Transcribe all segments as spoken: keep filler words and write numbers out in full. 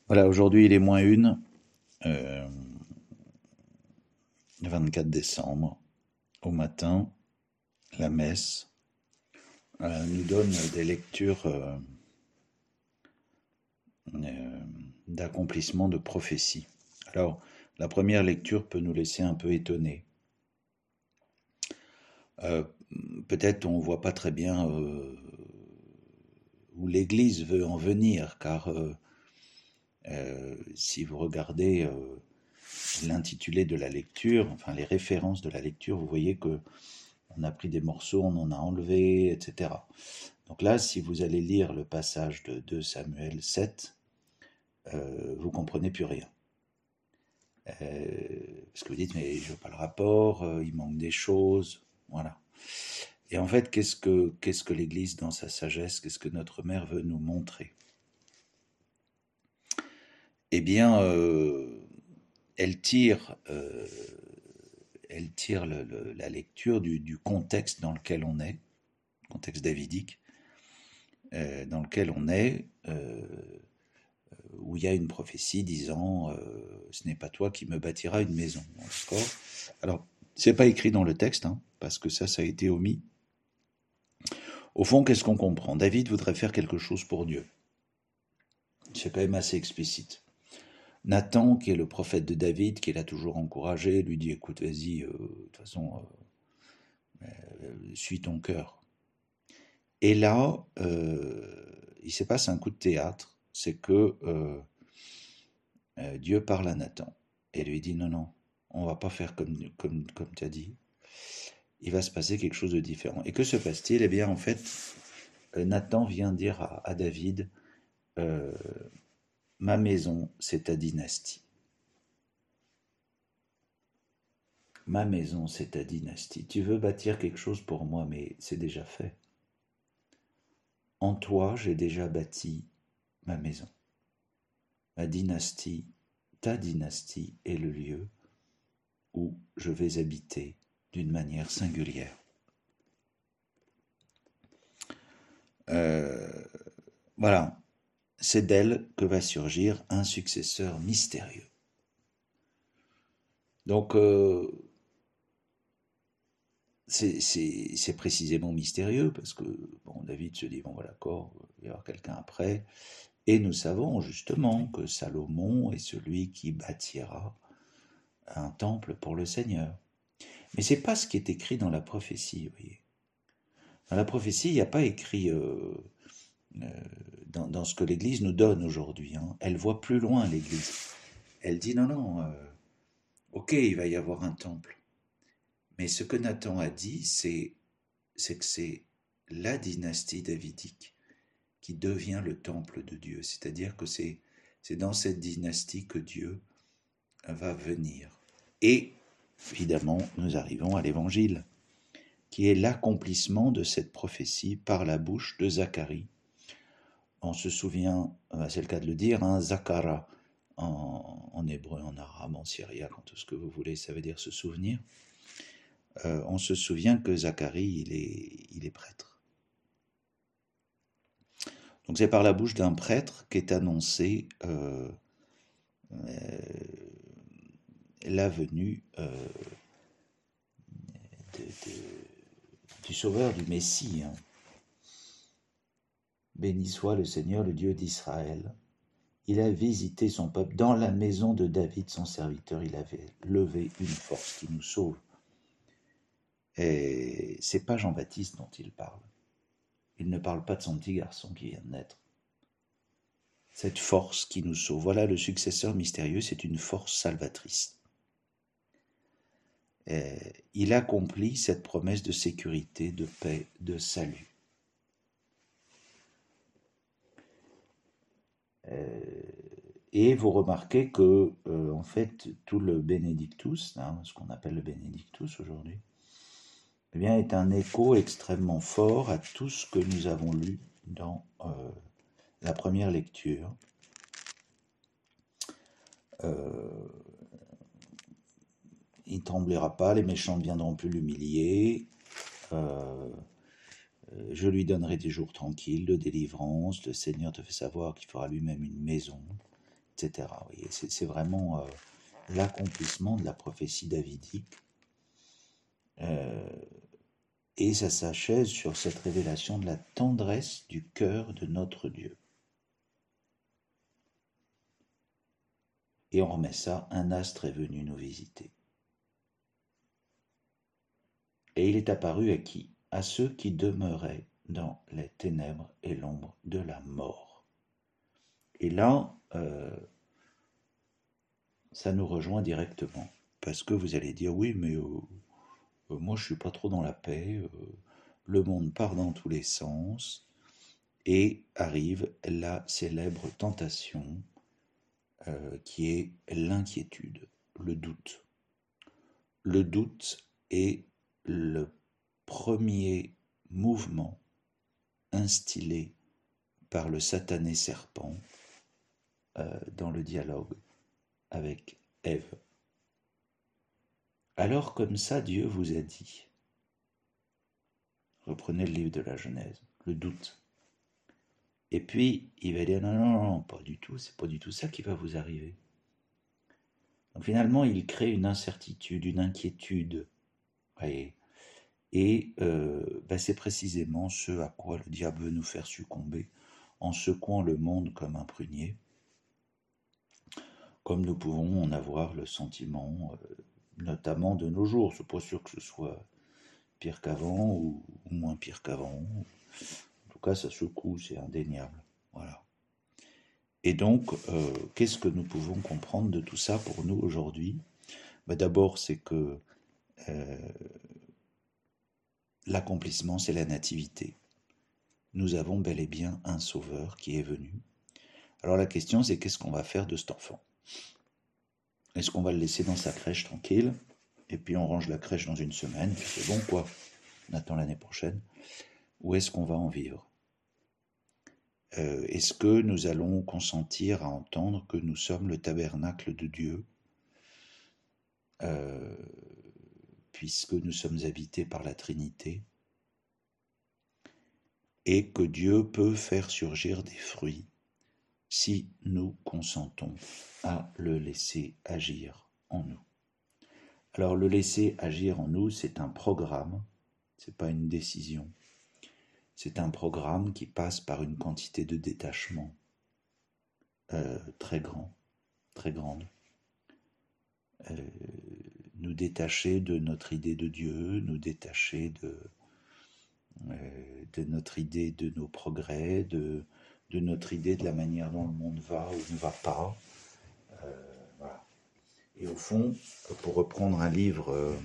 Voilà, aujourd'hui il est moins une, euh, le vingt-quatre décembre, au matin, la messe euh, nous donne des lectures euh, euh, d'accomplissement de prophéties. Alors, la première lecture peut nous laisser un peu étonnés. Euh, Peut-être on ne voit pas très bien euh, où l'Église veut en venir, car euh, euh, si vous regardez euh, l'intitulé de la lecture, enfin les références de la lecture, vous voyez que on a pris des morceaux, on en a enlevé, et cetera. Donc là, si vous allez lire le passage de deux Samuel sept, euh, vous comprenez plus rien. Euh, parce que vous dites, mais je veux pas le rapport, euh, il manque des choses, voilà. Et en fait, qu'est-ce que, qu'est-ce que l'Église, dans sa sagesse, qu'est-ce que notre mère veut nous montrer? Eh bien, euh, elle tire, euh, elle tire le, le, la lecture du, du, contexte dans lequel on est, contexte davidique, euh, dans lequel on est, euh, où il y a une prophétie disant euh, ce n'est pas toi qui me bâtiras une maison. D'accord. Alors, c'est pas écrit dans le texte, hein, parce que ça, ça a été omis. Au fond, qu'est-ce qu'on comprend? David voudrait faire quelque chose pour Dieu. C'est quand même assez explicite. Nathan, qui est le prophète de David, qui l'a toujours encouragé, lui dit écoute, vas-y, euh, de toute façon, euh, euh, suis ton cœur. Et là, euh, il se passe un coup de théâtre, c'est que euh, euh, Dieu parle à Nathan et lui dit non, non, on va pas faire comme, comme, comme tu as dit, il va se passer quelque chose de différent. Et que se passe-t-il? Eh bien, en fait, euh, Nathan vient dire à, à David, euh, ma maison, c'est ta dynastie. Ma maison, c'est ta dynastie. Tu veux bâtir quelque chose pour moi, mais c'est déjà fait. En toi, j'ai déjà bâti ma maison. Ma dynastie, ta dynastie est le lieu où je vais habiter d'une manière singulière. Euh, voilà, c'est d'elle que va surgir un successeur mystérieux. Donc, euh, c'est précisément mystérieux parce que bon, David se dit bon, voilà, d'accord, il va y avoir quelqu'un après. Et nous savons justement que Salomon est celui qui bâtira un temple pour le Seigneur. Mais c'est pas ce qui est écrit dans la prophétie, vous voyez. Dans la prophétie, il n'y a pas écrit euh, euh, dans, dans, ce que l'Église nous donne aujourd'hui. Hein. Elle voit plus loin, l'Église. Elle dit non, non, euh, ok, il va y avoir un temple. Mais ce que Nathan a dit, c'est que c'est la dynastie davidique qui devient le temple de Dieu. C'est-à-dire que c'est dans cette dynastie que Dieu va venir. Et évidemment, nous arrivons à l'Évangile, qui est l'accomplissement de cette prophétie par la bouche de Zacharie. On se souvient, c'est le cas de le dire, hein, Zachara, en, en hébreu, en arabe, en syriaque, en tout ce que vous voulez, ça veut dire se souvenir. Euh, on se souvient que Zacharie, il est, il est prêtre. Donc c'est par la bouche d'un prêtre qu'est annoncée euh, euh, la venue euh, de, de, du Sauveur, du Messie. Hein. Béni soit le Seigneur, le Dieu d'Israël. Il a visité son peuple. Dans la maison de David, son serviteur, il avait levé une force qui nous sauve. Et c'est pas Jean-Baptiste dont il parle. Il ne parle pas de son petit garçon qui vient de naître. Cette force qui nous sauve. Voilà le successeur mystérieux, c'est une force salvatrice. Et il accomplit cette promesse de sécurité, de paix, de salut. Et vous remarquez que, euh, en fait, tout le Benedictus, hein, ce qu'on appelle le Benedictus aujourd'hui, eh bien, est un écho extrêmement fort à tout ce que nous avons lu dans euh, la première lecture. Euh, il ne tremblera pas, les méchants ne viendront plus l'humilier. Euh, je lui donnerai des jours tranquilles de délivrance. Le Seigneur te fait savoir qu'il fera lui-même une maison. cetera. Vous voyez, c'est, c'est vraiment euh, l'accomplissement de la prophétie davidique. Euh, et ça s'achève sur cette révélation de la tendresse du cœur de notre Dieu. Et on remet ça, un astre est venu nous visiter. Et il est apparu à qui? À ceux qui demeuraient dans les ténèbres et l'ombre de la mort. Et là, euh, ça nous rejoint directement. Parce que vous allez dire, oui, mais euh, euh, moi je suis pas trop dans la paix, euh, le monde part dans tous les sens, et arrive la célèbre tentation euh, qui est l'inquiétude, le doute. Le doute est le premier mouvement instillé par le satané serpent euh, dans le dialogue avec Ève. Alors comme ça, Dieu vous a dit, reprenez le livre de la Genèse, le doute. Et puis, il va dire, non, non, non, pas du tout, c'est pas du tout ça qui va vous arriver. Donc finalement, il crée une incertitude, une inquiétude, voyez. Et euh, ben c'est précisément ce à quoi le diable veut nous faire succomber, en secouant le monde comme un prunier, comme nous pouvons en avoir le sentiment, euh, notamment de nos jours. C'est pas sûr que ce soit pire qu'avant ou, ou moins pire qu'avant. En tout cas, ça secoue, c'est indéniable. Voilà. Et donc, euh, qu'est-ce que nous pouvons comprendre de tout ça pour nous aujourd'hui? Ben d'abord, c'est que euh, l'accomplissement, c'est la nativité. Nous avons bel et bien un sauveur qui est venu. Alors la question, c'est qu'est-ce qu'on va faire de cet enfant? Est-ce qu'on va le laisser dans sa crèche tranquille, et puis on range la crèche dans une semaine, puis c'est bon quoi, on attend l'année prochaine? Ou est-ce qu'on va en vivre? euh, Est-ce que nous allons consentir à entendre que nous sommes le tabernacle de Dieu, euh, puisque nous sommes habités par la Trinité, et que Dieu peut faire surgir des fruits si nous consentons à le laisser agir en nous. Alors le laisser agir en nous, c'est un programme, c'est pas une décision. C'est un programme qui passe par une quantité de détachement euh, très grand, très grande. Euh, nous détacher de notre idée de Dieu, nous détacher de, euh, de notre idée de nos progrès, de, de notre idée de la manière dont le monde va ou ne va pas. Euh, voilà. Et au fond, pour reprendre un livre euh,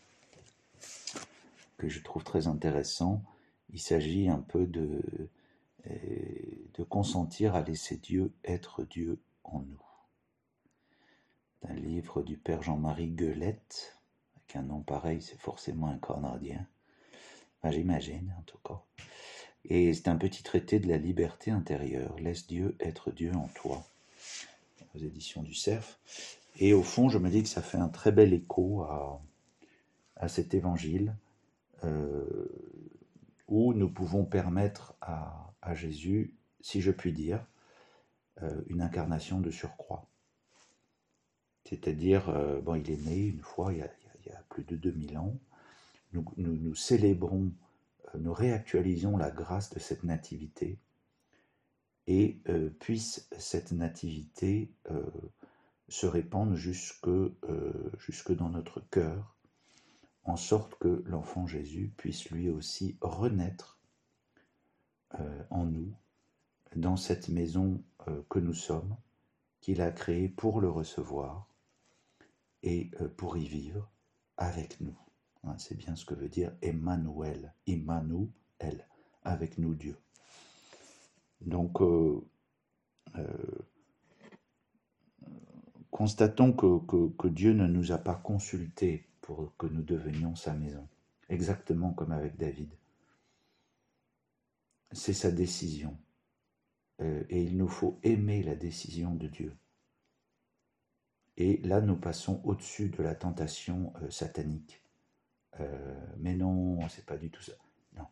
que je trouve très intéressant, il s'agit un peu de, euh, de consentir à laisser Dieu être Dieu en nous. C'est un livre du père Jean-Marie Guelette, avec un nom pareil, c'est forcément un Canadien. Enfin, j'imagine, en tout cas. Et c'est un petit traité de la liberté intérieure. Laisse Dieu être Dieu en toi, aux éditions du Cerf. Et au fond, je me dis que ça fait un très bel écho à, à cet évangile euh, où nous pouvons permettre à, à Jésus, si je puis dire, euh, une incarnation de surcroît. C'est-à-dire, euh, bon, il est né une fois, il y a, il y a plus de deux mille ans. Nous, nous, nous célébrons, euh, nous réactualisons la grâce de cette nativité, et euh, puisse cette nativité euh, se répandre jusque, euh, jusque dans notre cœur, en sorte que l'enfant Jésus puisse lui aussi renaître euh, en nous, dans cette maison euh, que nous sommes, qu'il a créée pour le recevoir et euh, pour y vivre avec nous. Hein, c'est bien ce que veut dire Emmanuel, Emmanuel, avec nous Dieu. Donc, euh, euh, constatons que, que, que Dieu ne nous a pas consultés pour que nous devenions sa maison, exactement comme avec David. C'est sa décision. Euh, et il nous faut aimer la décision de Dieu. Et là, nous passons au-dessus de la tentation euh, satanique. Euh, mais non, c'est pas du tout ça. Non.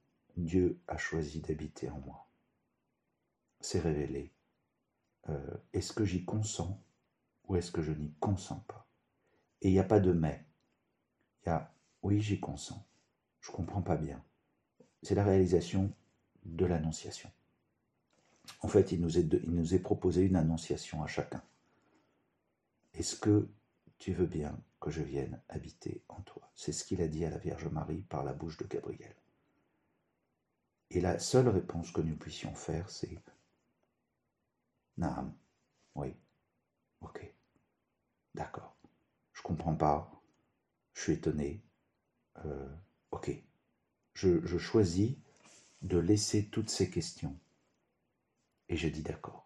Dieu a choisi d'habiter en moi. C'est révélé. Euh, et est-ce que j'y consens ou est-ce que je n'y consens pas? Et il n'y a pas de mais. Il y a oui, j'y consens. Je ne comprends pas bien. C'est la réalisation de l'annonciation. En fait, il nous est, de, il nous est proposé une annonciation à chacun. Est-ce que tu veux bien que je vienne habiter en toi? C'est ce qu'il a dit à la Vierge Marie par la bouche de Gabriel. Et la seule réponse que nous puissions faire, c'est Naam, oui, ok, d'accord, je comprends pas, je suis étonné, euh, ok, je, je choisis de laisser toutes ces questions et je dis d'accord.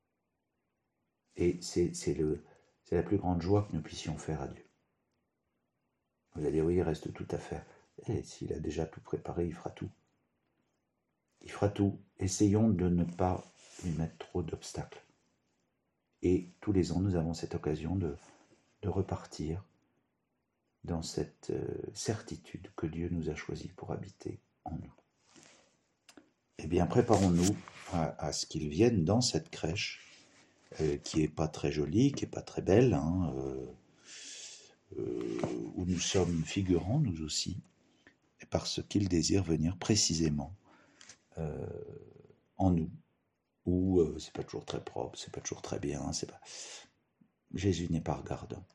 Et c'est, c'est, le, c'est la plus grande joie que nous puissions faire à Dieu. Vous allez dire, oui, il reste tout à faire. Et s'il a déjà tout préparé, il fera tout. Il fera tout. Essayons de ne pas lui mettre trop d'obstacles. Et tous les ans, nous avons cette occasion de, de repartir dans cette euh, certitude que Dieu nous a choisi pour habiter en nous. Eh bien, préparons-nous à, à ce qu'il vienne dans cette crèche, euh, qui n'est pas très jolie, qui n'est pas très belle, hein, euh, euh, où nous sommes figurants, nous aussi, parce qu'il désire venir précisément euh, en nous, où euh, c'est pas toujours très propre, c'est pas toujours très bien, c'est pas... Jésus n'est pas regardant.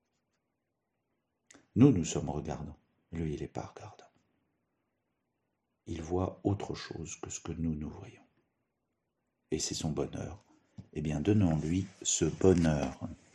Nous, nous sommes regardants. Lui, il n'est pas regardant. Il voit autre chose que ce que nous, nous voyons. Et c'est son bonheur. Eh bien, donnons-lui ce bonheur.